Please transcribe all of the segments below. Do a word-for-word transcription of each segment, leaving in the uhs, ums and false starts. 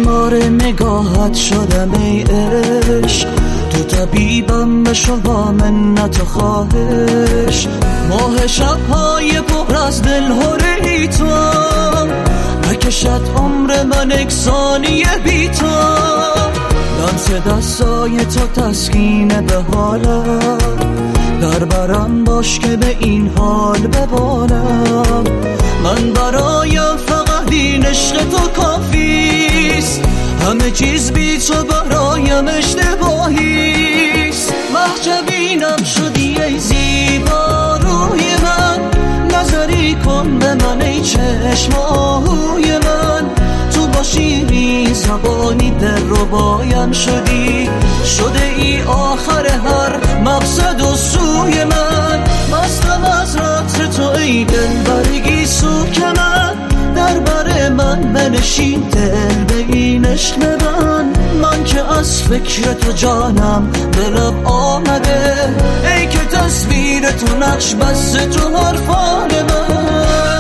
بیمار نگاهت شدم ای عشق، تو طبیبم بشو با منت و خواهش. ماه شبهای پر از دلهره ای توام، نکشد عمر من یک ثانیه بی تو. لمس دستای تو تسکین به حالم، در برم باش که به این حال ببالم. من برایم فقط این عشق تو کافیست، همه چیز بی تو برایم اشتباهیست. محجبینم شدی ای زیبا روی من، نظری کن به من ای چشم آهوی من. تو با شیرین زبانی در ربایم شدی، شده ای آخر هر مقصد و سوی من. مستم از رقص تو ای دلبرگی سوک من، در بر من بنشین دل به این عشق ببن. من که از فکر تو جانم به لب آمده، ای که تصویر تو نقش بسته تو حرفان من.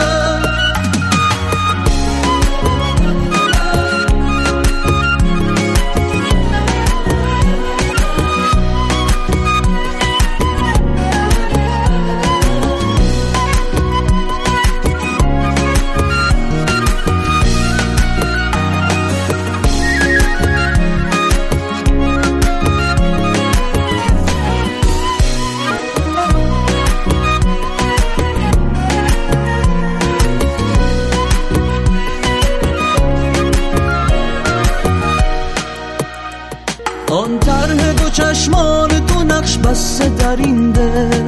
آن طرح دو چشمان دو نقش بسته در این دل،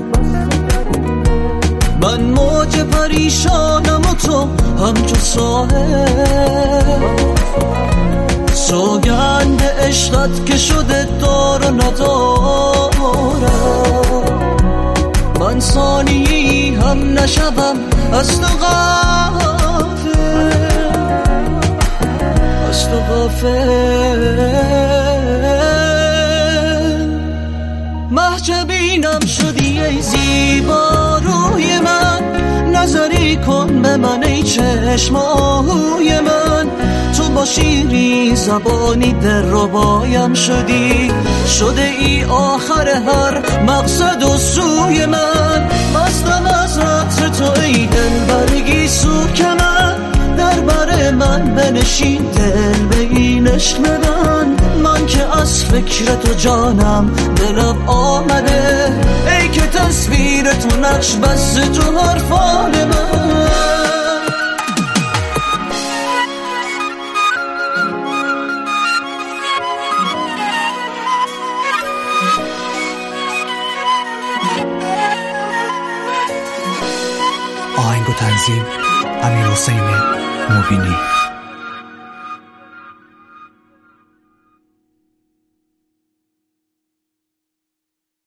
من موج پریشانم و تو همچو ساحل. سوگند عشقت که شده دار و ندارم، من ثانیی هم نشوم از تو غافل، از تو غافل. محجبینم شدی ای زیبا روی من، نظری کن به من ای چشم آهوی من. تو با شیرین زبانی در ربایم شدی، شده ای آخر هر مقصد و سوی من. مستم از رقص تو ای دلبرگی سوک من، در بر من بنشین دل به این عشق ببن. من که از فکر تو جانم به لب آمده، ای که تصویر تو نقش بسته تو حرفان من. آهنگ و تنظیم امیرحسین مبینی.